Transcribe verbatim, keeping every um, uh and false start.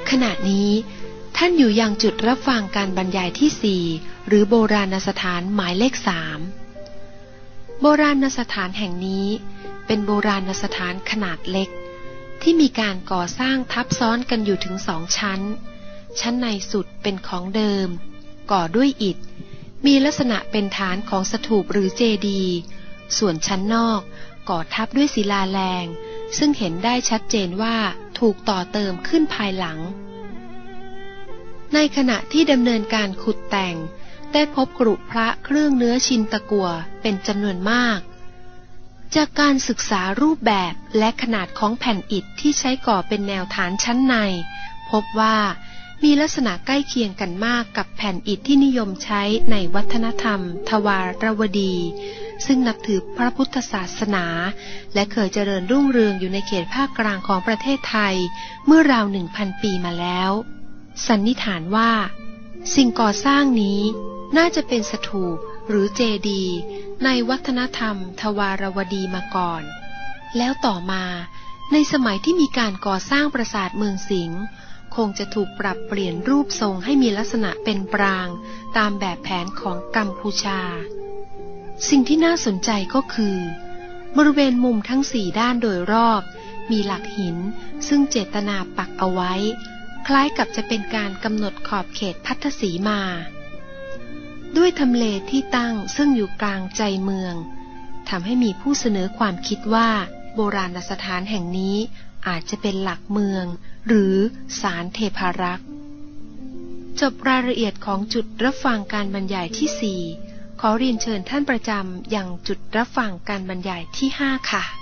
ขณะนี้ท่านอยู่ยังจุดรับฟังการบรรยายที่สี่หรือโบราณสถานหมายเลขสามโบราณสถานแห่งนี้เป็นโบราณสถานขนาดเล็กที่มีการก่อสร้างทับซ้อนกันอยู่ถึงสองชั้นชั้นในสุดเป็นของเดิมก่อด้วยอิฐมีลักษณะเป็นฐานของสถูปหรือเจดีย์ส่วนชั้นนอกก่อทับด้วยศิลาแรงซึ่งเห็นได้ชัดเจนว่าถูกต่อเติมขึ้นภายหลังในขณะที่ดำเนินการขุดแต่งได้พบกรุพระเครื่องเนื้อชินตะกั่วเป็นจำนวนมากจากการศึกษารูปแบบและขนาดของแผ่นอิฐที่ใช้ก่อเป็นแนวฐานชั้นในพบว่ามีลักษณะใกล้เคียงกันมากกับแผ่นอิฐที่นิยมใช้ในวัฒนธรรมทวารวดีซึ่งนับถือพระพุทธศาสนาและเคยเจริญรุ่งเรืองอยู่ในเขตภาคกลางของประเทศไทยเมื่อราวหนึ่งพันปีมาแล้วสันนิษฐานว่าสิ่งก่อสร้างนี้น่าจะเป็นสถูปหรือเจดีย์ในวัฒนธรรมทวารวดีมาก่อนแล้วต่อมาในสมัยที่มีการก่อสร้างปราสาทเมืองสิงห์คงจะถูกปรับเปลี่ยนรูปทรงให้มีลักษณะเป็นปรางตามแบบแผนของกัมพูชาสิ่งที่น่าสนใจก็คือบริเวณมุมทั้งสี่ด้านโดยรอบมีหลักหินซึ่งเจตนาปักเอาไว้คล้ายกับจะเป็นการกำหนดขอบเขตพัทธสีมาด้วยทำเลที่ตั้งซึ่งอยู่กลางใจเมืองทำให้มีผู้เสนอความคิดว่าโบราณสถานแห่งนี้อาจจะเป็นหลักเมืองหรือศาลเทพารักษ์จบรายละเอียดของจุดรับฟังการบรรยายที่สี่ขอเรียนเชิญท่านประจำยังจุดรับฟังการบรรยายที่ห้าค่ะ